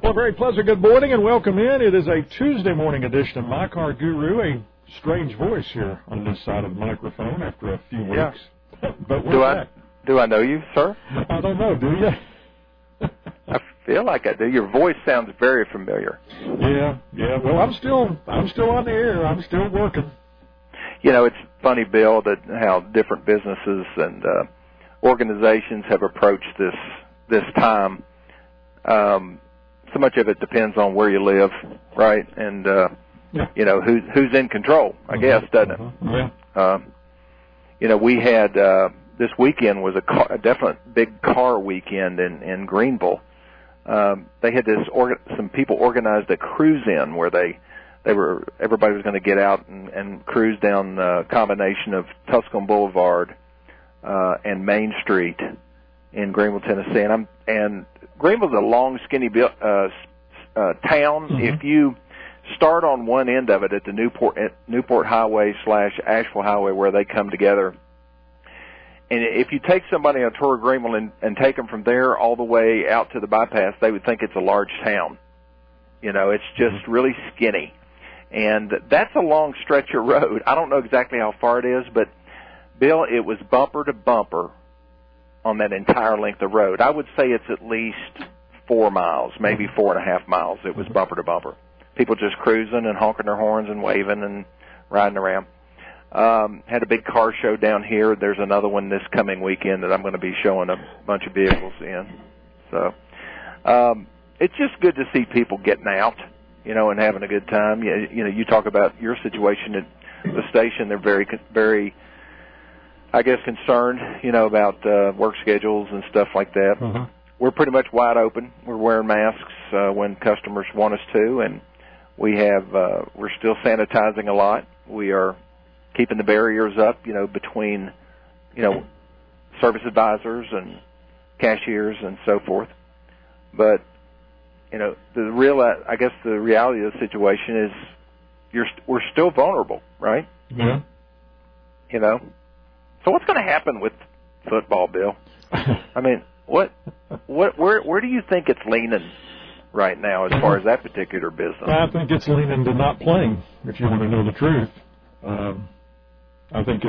Well, very pleasant good morning and welcome in. It is a Tuesday morning edition of My Car Guru, a strange voice here on this side of the microphone after a few weeks. Yeah. But we're back. Do I know you, sir? I don't know, do you? I feel like I do. Your voice sounds very familiar. Yeah. Well, I'm still on the air. I'm still working. You know, it's funny, Bill, that how different businesses and organizations have approached this time. So much of it depends on where you live, right? And you know who's in control, I guess, doesn't it? Yeah. You know, we had this weekend was a definite big car weekend in Greenville. They had some people organized a cruise-in where everybody was going to get out and cruise down a combination of Tusculum Boulevard and Main Street in Greenville, Tennessee. And Greenville's a long, skinny town. Mm-hmm. If you start on one end of it at the Newport Highway / Asheville Highway where they come together, and if you take somebody on a tour of Greenville and take them from there all the way out to the bypass, they would think it's a large town. You know, it's just really skinny. And that's a long stretch of road. I don't know exactly how far it is, but, Bill, it was bumper to bumper on that entire length of road. I would say it's at least 4 miles, maybe 4.5 miles. It was bumper to bumper. People just cruising and honking their horns and waving and riding around. Had a big car show down here. There's another one this coming weekend that I'm going to be showing a bunch of vehicles in. So it's just good to see people getting out, you know, and having a good time. You know, you talk about your situation at the station. They're very, very, I guess, concerned, you know, about work schedules and stuff like that. Mm-hmm. We're pretty much wide open. We're wearing masks when customers want us to, and we're still sanitizing a lot. We are keeping the barriers up, you know, between, you know, service advisors and cashiers and so forth. But, you know, the reality of the situation is we're still vulnerable, right? Yeah. You know? So what's going to happen with football, Bill? I mean, where do you think it's leaning right now as far as that particular business? I think it's leaning to not playing, if you want to know the truth. I think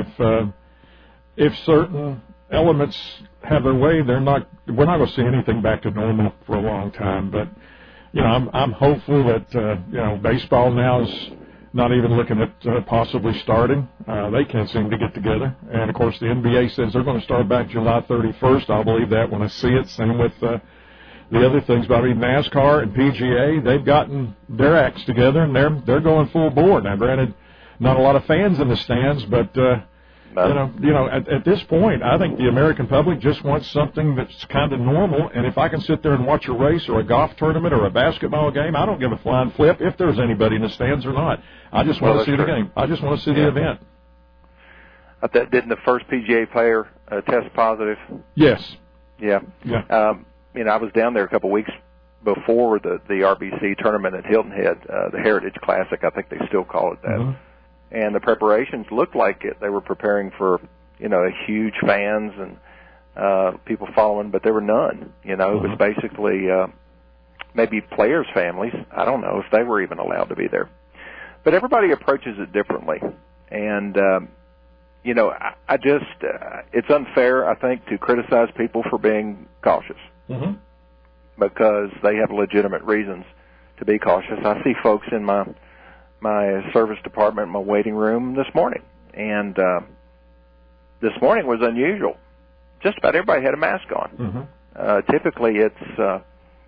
if certain elements have their way, we're not going to see anything back to normal for a long time. But, you know, I'm hopeful that, you know, baseball now is not even looking at possibly starting. They can't seem to get together. And, of course, the NBA says they're going to start back July 31st. I'll believe that when I see it. Same with the other things. But I mean, NASCAR and PGA, they've gotten their acts together, and they're going full board. Now, granted, not a lot of fans in the stands, but, you know, at this point, I think the American public just wants something that's kind of normal. And if I can sit there and watch a race or a golf tournament or a basketball game, I don't give a flying flip if there's anybody in the stands or not. I just want to see the game. I just want to see the event. Didn't the first PGA player test positive? Yes. Yeah. You know, I was down there a couple of weeks before the RBC tournament at Hilton Head, the Heritage Classic, I think they still call it that. Mm-hmm. And the preparations looked like it. They were preparing for, you know, huge fans and people following, but there were none. You know, It was basically maybe players' families. I don't know if they were even allowed to be there. But everybody approaches it differently. And, you know, I just it's unfair, I think, to criticize people for being cautious. Mm-hmm. Because they have legitimate reasons to be cautious. I see folks in my service department, my waiting room this morning, and this morning was unusual. Just about everybody had a mask on. Mm-hmm. Typically, it's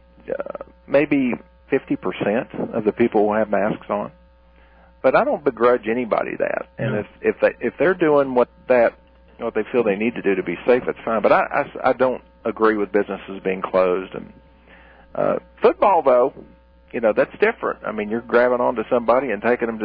maybe 50% of the people will have masks on, but I don't begrudge anybody that. And if they're doing what they feel they need to do to be safe, it's fine. But I don't agree with businesses being closed. And football, though, you know, that's different. I mean, you're grabbing onto somebody and taking them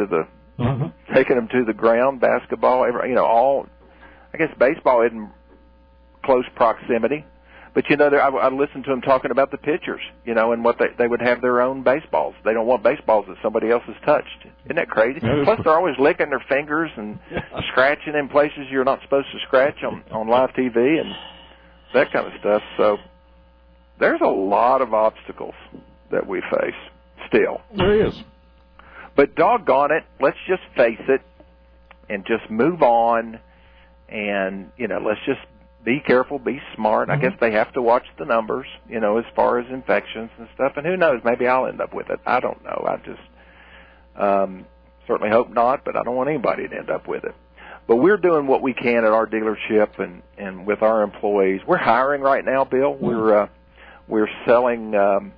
to the ground. Basketball, you know, I guess baseball isn't close proximity, but you know, I listened to them talking about the pitchers, you know, and what they would have their own baseballs. They don't want baseballs that somebody else has touched. Isn't that crazy? Plus, they're always licking their fingers and scratching in places you're not supposed to scratch on live TV and that kind of stuff. So there's a lot of obstacles that we face still. There is. But doggone it, let's just face it and just move on. And, let's just be careful, be smart. I guess they have to watch the numbers, as far as infections and stuff. And who knows, maybe I'll end up with it. I don't know. I just certainly hope not, but I don't want anybody to end up with it. But we're doing what we can at our dealership and with our employees. We're hiring right now, Bill. We're selling.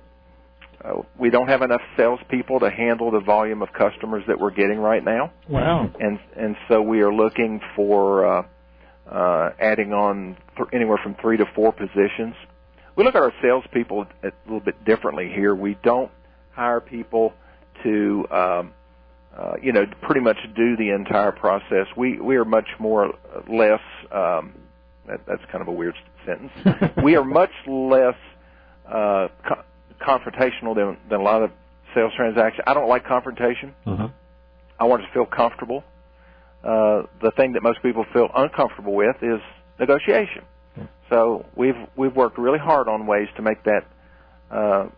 We don't have enough salespeople to handle the volume of customers that we're getting right now. Wow. And so we are looking for adding on anywhere from 3 to 4 positions. We look at our salespeople a little bit differently here. We don't hire people to, pretty much do the entire process. We are much more less. That's kind of a weird sentence. We are much less confrontational than a lot of sales transactions. I don't like confrontation. I want to feel comfortable. The thing that most people feel uncomfortable with is negotiation. So we've worked really hard on ways to make that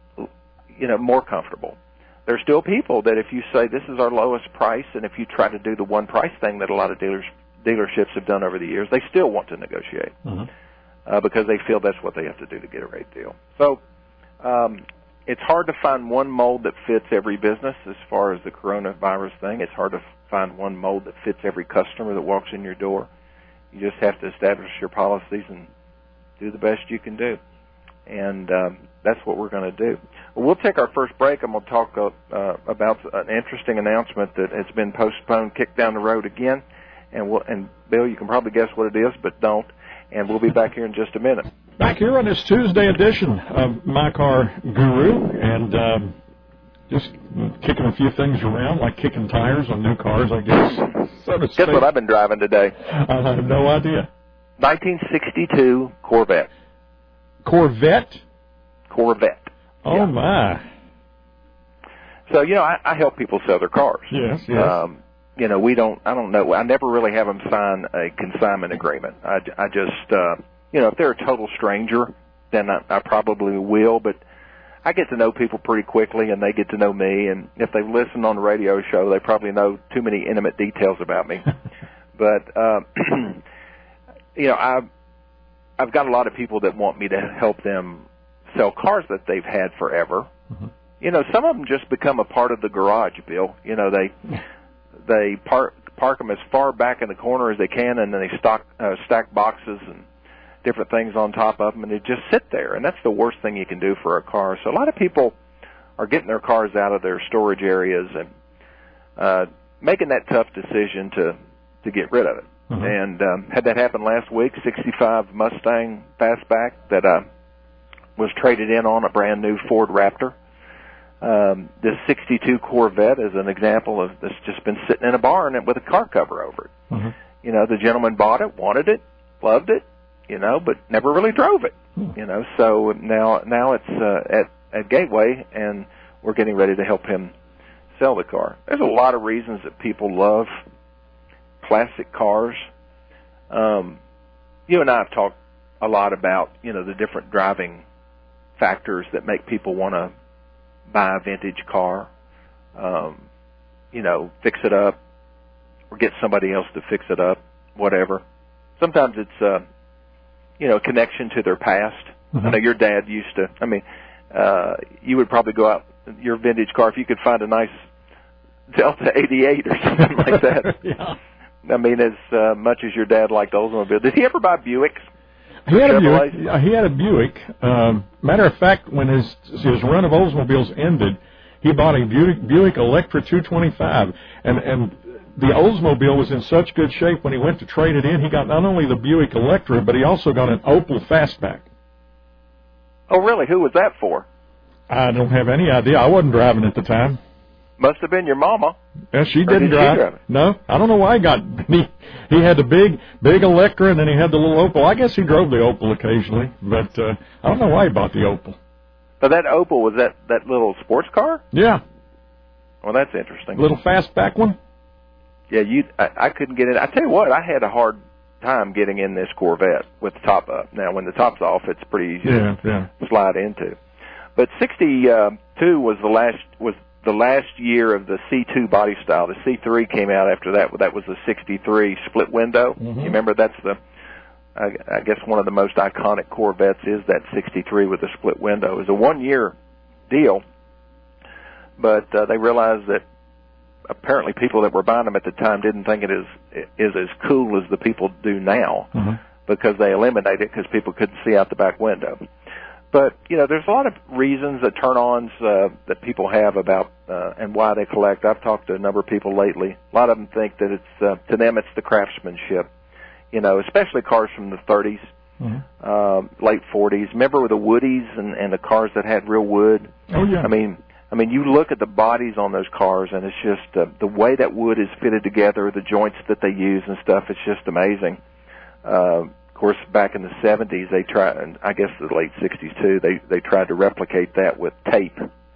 more comfortable. There's still people that if you say this is our lowest price, and if you try to do the one price thing that a lot of dealerships have done over the years, they still want to negotiate because they feel that's what they have to do to get a rate deal. So it's hard to find one mold that fits every business as far as the coronavirus thing. It's hard to find one mold that fits every customer that walks in your door. You just have to establish your policies and do the best you can do. And that's what we're going to do. We'll take our first break, and we'll talk about an interesting announcement that has been postponed, kicked down the road again. And Bill, you can probably guess what it is, but don't. And we'll be back here in just a minute. Back here on this Tuesday edition of My Car Guru, and just kicking a few things around, like kicking tires on new cars, I guess. So to speak. Guess what I've been driving today? I have no idea. 1962 Corvette. Corvette? Corvette. Oh, yeah. My. So, I help people sell their cars. Yes. I don't know. I never really have them sign a consignment agreement. I just, if they're a total stranger, then I probably will, but I get to know people pretty quickly, and they get to know me, and if they've listened on the radio show, they probably know too many intimate details about me. But, I've got a lot of people that want me to help them sell cars that they've had forever. Some of them just become a part of the garage, Bill. They park them as far back in the corner as they can, and then they stack boxes and different things on top of them, and they just sit there. And that's the worst thing you can do for a car. So a lot of people are getting their cars out of their storage areas and making that tough decision to get rid of it. And had that happen last week, 65 Mustang Fastback that was traded in on a brand new Ford Raptor. This 62 Corvette is an example of this just been sitting in a barn with a car cover over it. The gentleman bought it, wanted it, loved it, but never really drove it. So now it's at Gateway, and we're getting ready to help him sell the car. There's a lot of reasons that people love classic cars. You and I have talked a lot about, the different driving factors that make people want to buy a vintage car, fix it up, or get somebody else to fix it up, whatever. Sometimes it's, a connection to their past. I know your dad used to, you would probably go out your vintage car if you could find a nice Delta 88 or something like that. Yeah. As much as your dad liked Oldsmobile. Did he ever buy Buicks? He had a Buick. He had a Buick. Matter of fact, when his run of Oldsmobiles ended, he bought a Buick Electra 225, and the Oldsmobile was in such good shape when he went to trade it in. He got not only the Buick Electra, but he also got an Opel Fastback. Oh, really? Who was that for? I don't have any idea. I wasn't driving at the time. Must have been your mama. Yeah, she didn't drive. No, I don't know why he got. He had the big Electra, and then he had the little Opel. I guess he drove the Opel occasionally, but I don't know why he bought the Opel. So that Opel was that little sports car? Yeah. Well, that's interesting. Little fastback one. Yeah, I couldn't get in. I tell you what, I had a hard time getting in this Corvette with the top up. Now, when the top's off, it's pretty easy to slide into. But 62 was the last year of the C2 body style. The C3 came out after that. That was the 63 split window. Mm-hmm. You remember that's I guess one of the most iconic Corvettes is that 63 with the split window. It was a 1-year deal, but they realized that apparently people that were buying them at the time didn't think it is as cool as the people do now, mm-hmm. because they eliminated it because people couldn't see out the back window. But, there's a lot of reasons that turn-ons that people have about and why they collect. I've talked to a number of people lately. A lot of them think that it's to them it's the craftsmanship, especially cars from the 30s, mm-hmm. Late 40s. Remember with the Woodies and the cars that had real wood? Oh, yeah. I mean, you look at the bodies on those cars, and it's just the way that wood is fitted together, the joints that they use and stuff. It's just amazing. Of course, back in the 70s, they tried, and I guess the late 60s too, they tried to replicate that with tape.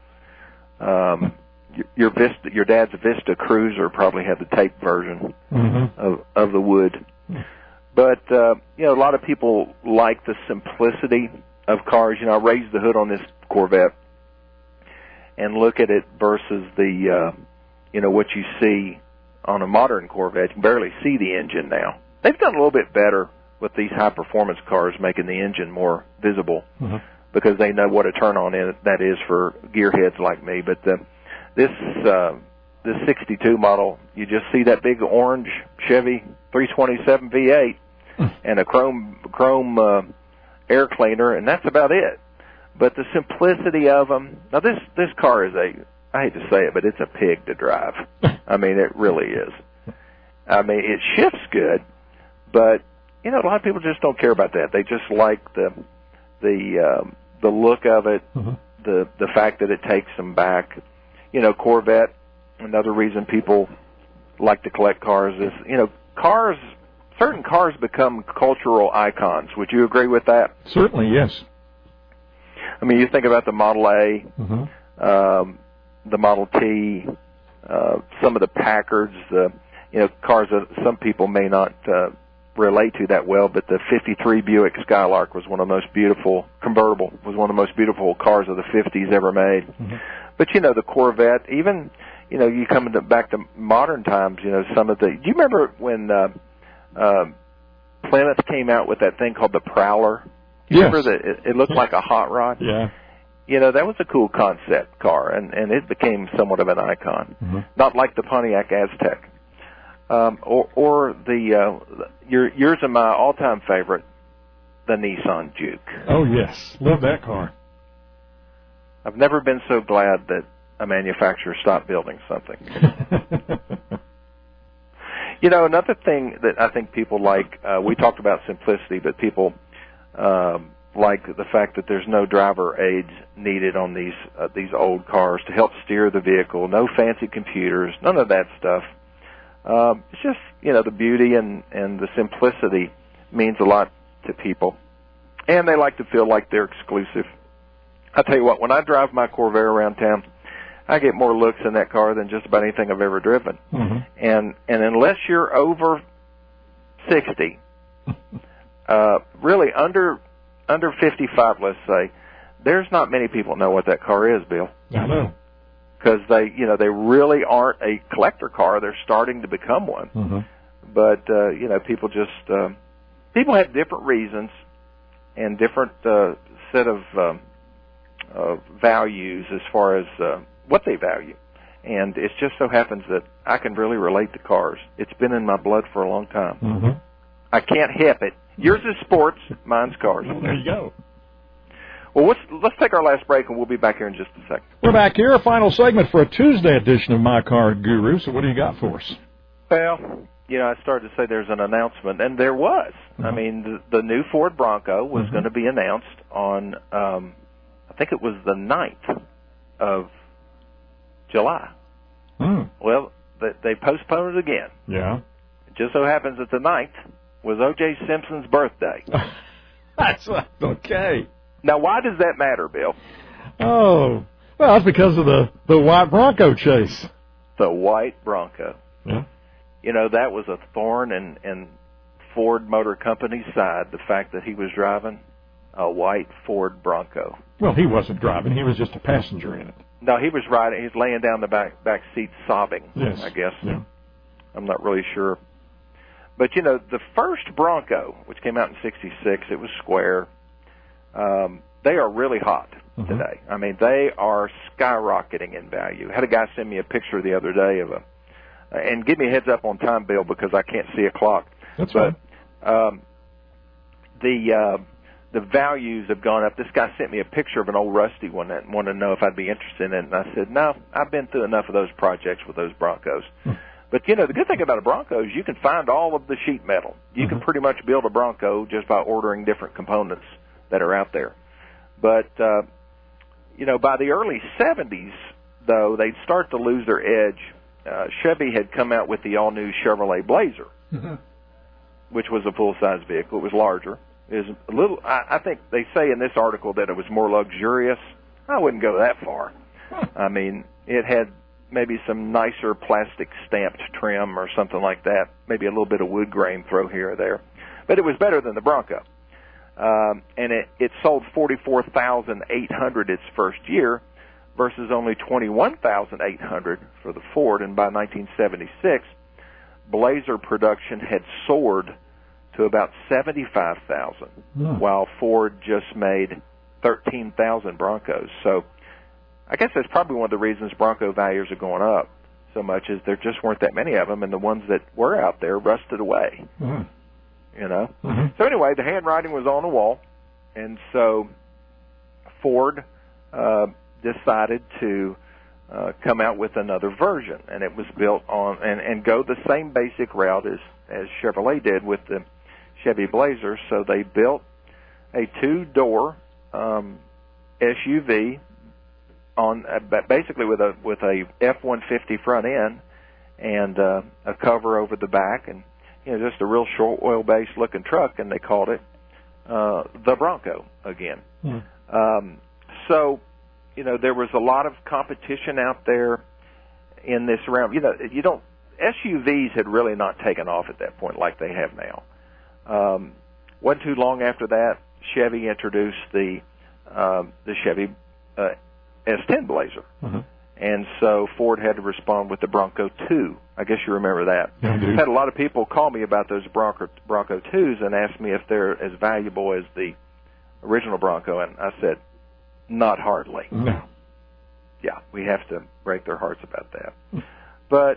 Your dad's Vista Cruiser probably had the tape version, mm-hmm. of the wood. But, a lot of people like the simplicity of cars. I raised the hood on this Corvette and look at it versus the, what you see on a modern Corvette. You can barely see the engine now. They've done a little bit better with these high-performance cars, making the engine more visible, mm-hmm. because they know what a turn-on that is for gearheads like me. But this 62 model, you just see that big orange Chevy 327 V8 and a chrome air cleaner, and that's about it. But the simplicity of them. Now, this car is I hate to say it, but it's a pig to drive. I mean, it really is. I mean, it shifts good, but a lot of people just don't care about that. They just like the look of it, mm-hmm. the fact that it takes them back. Corvette. Another reason people like to collect cars is certain cars become cultural icons. Would you agree with that? Certainly, yes. I mean, you think about the Model A, mm-hmm. The Model T, some of the Packards, cars that some people may not relate to that well, but the 53 Buick Skylark was one of the most beautiful, convertible, was one of the most beautiful cars of the 50s ever made. Mm-hmm. But, the Corvette, even, you come back to modern times, some of the, do you remember when Plymouth came out with that thing called the Prowler? Yes. Remember that it looked like a hot rod? Yeah. That was a cool concept car, and it became somewhat of an icon. Mm-hmm. Not like the Pontiac Aztek. Or yours and my all-time favorite, the Nissan Juke. Oh, yes. Love that car. I've never been so glad that a manufacturer stopped building something. Another thing that I think people like, we talked about simplicity, but people like the fact that there's no driver aids needed on these old cars to help steer the vehicle, no fancy computers, none of that stuff. It's just, the beauty and the simplicity means a lot to people. And they like to feel like they're exclusive. I'll tell you what, when I drive my Corvair around town, I get more looks in that car than just about anything I've ever driven. Mm-hmm. And unless you're over 60, really under 55, let's say, there's not many people know what that car is, Bill. I know. Because they really aren't a collector car. They're starting to become one. Mm-hmm. But, people just, people have different reasons and different set of values as far as what they value. And it just so happens that I can really relate to cars. It's been in my blood for a long time. Mm-hmm. I can't help it. Yours is sports, mine's cars. There you go. Well, let's take our last break, and we'll be back here in just a second. We're back here, a final segment for a Tuesday edition of My Car Guru. So what do you got for us? Well, I started to say there's an announcement, and there was. Mm-hmm. I mean, the new Ford Bronco was mm-hmm. going to be announced on, I think it was the 9th of July. Mm. Well, they postponed it again. Yeah. It just so happens that the 9th was O.J. Simpson's birthday. That's okay. Now, why does that matter, Bill? Oh, well, it's because of the white Bronco chase. The white Bronco. Yeah. That was a thorn in Ford Motor Company's side, the fact that he was driving a white Ford Bronco. Well, he wasn't driving. He was just a passenger in it. No, he was riding. He was laying down the back seat sobbing, Yes. I guess. Yeah. I'm not really sure. But, the first Bronco, which came out in 1966, it was square. They are really hot today. I mean, they are skyrocketing in value. I had a guy send me a picture the other day of and give me a heads up on time, Bill, because I can't see a clock. That's fine. The values have gone up. This guy sent me a picture of an old rusty one and wanted to know if I'd be interested in it. And I said, no, I've been through enough of those projects with those Broncos. But, the good thing about a Bronco is you can find all of the sheet metal. You can pretty much build a Bronco just by ordering different components that are out there. But, by the early 70s, though, they'd start to lose their edge. Chevy had come out with the all-new Chevrolet Blazer, which was a full-size vehicle. It was larger. It was a little. I think they say in this article that it was more luxurious. I wouldn't go that far. I mean, it had maybe some nicer plastic stamped trim or something like that. Maybe a little bit of wood grain throw here or there, but it was better than the Bronco. And it sold 44,800 its first year, versus only 21,800 for the Ford. And by 1976, Blazer production had soared to about 75,000, while Ford just made 13,000 Broncos. So I guess that's probably one of the reasons Bronco values are going up so much, is there just weren't that many of them, and the ones that were out there rusted away. So anyway, the handwriting was on the wall, and so Ford decided to come out with another version, and it was built on and go the same basic route as Chevrolet did with the Chevy Blazer. So they built a two-door SUV on basically with a F-150 front end and a cover over the back, and just a real short wheelbase looking truck, and they called it the Bronco again. So there was a lot of competition out there in this realm. SUVs had really not taken off at that point like they have now. Wasn't too long after that, Chevy introduced the Chevy S10 Blazer. And so Ford had to respond with the Bronco 2. I guess you remember that. I've had a lot of people call me about those Bronco 2s and ask me if they're as valuable as the original Bronco, and I said, not hardly. No. Yeah, we have to break their hearts about that. But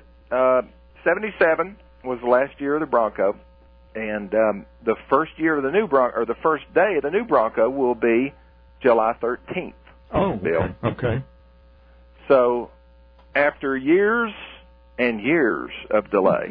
77 was the last year of the Bronco, and the first year of the new Bronco, or the first day of the new Bronco, will be July 13th. Oh, Bill. Okay. So, after years and years of delay,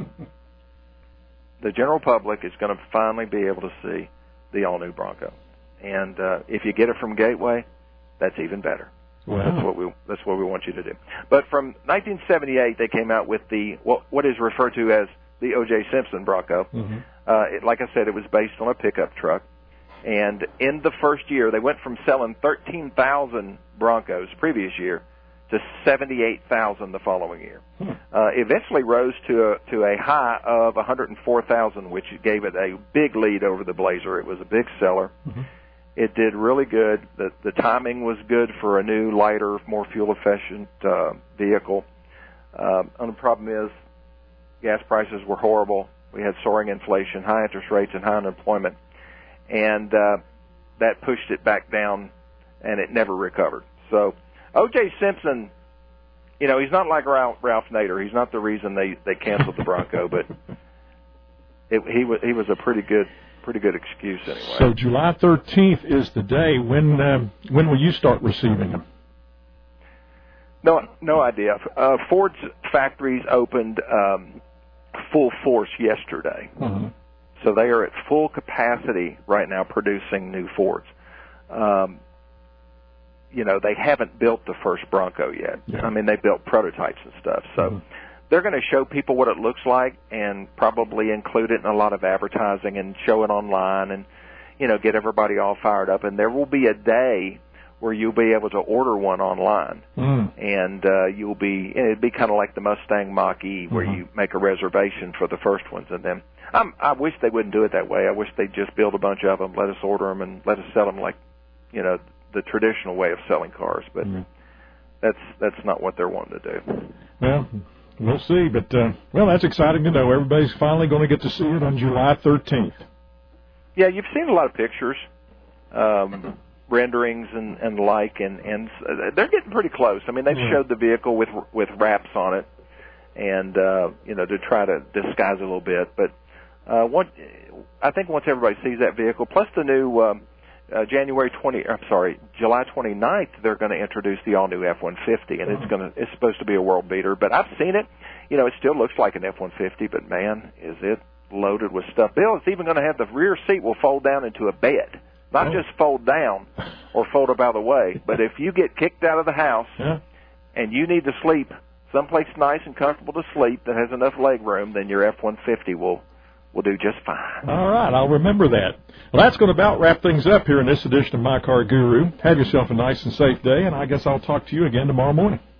the general public is going to finally be able to see the all-new Bronco. And if you get it from Gateway, that's even better. Wow. That's what we want you to do. But from 1978, they came out with what is referred to as the O.J. Simpson Bronco. Like I said, it was based on a pickup truck. And in the first year, they went from selling 13,000 Broncos previous year to 78,000 the following year. Eventually rose to a high of 104,000, which gave it a big lead over the Blazer. It was a big seller. It did really good. The timing was good for a new, lighter, more fuel-efficient vehicle. And the problem is gas prices were horrible. We had soaring inflation, high interest rates, and high unemployment. And that pushed it back down, and it never recovered. So O.J. Simpson, he's not like Ralph Nader. He's not the reason they canceled the Bronco, but he was a pretty good excuse anyway. So July 13th is the day. When will you start receiving them? No idea. Ford's factories opened full force yesterday. So they are at full capacity right now producing new Fords. They haven't built the first Bronco yet. Yeah. I mean, they built prototypes and stuff. So they're going to show people what it looks like and probably include it in a lot of advertising and show it online and, get everybody all fired up. And there will be a day where you'll be able to order one online. And it'd be kind of like the Mustang Mach-E where you make a reservation for the first ones. And then I wish they wouldn't do it that way. I wish they'd just build a bunch of them, let us order them, and let us sell them like, the traditional way of selling cars. But that's not what they're wanting to do. Well, we'll see. But, that's exciting to know. Everybody's finally going to get to see it on July 13th. Yeah, you've seen a lot of pictures, renderings and the like, and they're getting pretty close. I mean, they've showed the vehicle with wraps on it, and to try to disguise it a little bit. But I think once everybody sees that vehicle, plus the new July 29th, they're going to introduce the all-new F-150, and it's supposed to be a world beater. But I've seen it. It still looks like an F-150, but man, is it loaded with stuff. Bill, it's even going to have the rear seat will fold down into a bed. Not just fold down or fold up out of the way, but if you get kicked out of the house and you need to sleep someplace nice and comfortable to sleep that has enough leg room, then your F-150 will do just fine. All right, I'll remember that. Well, that's going to about wrap things up here in this edition of My Car Guru. Have yourself a nice and safe day, and I guess I'll talk to you again tomorrow morning.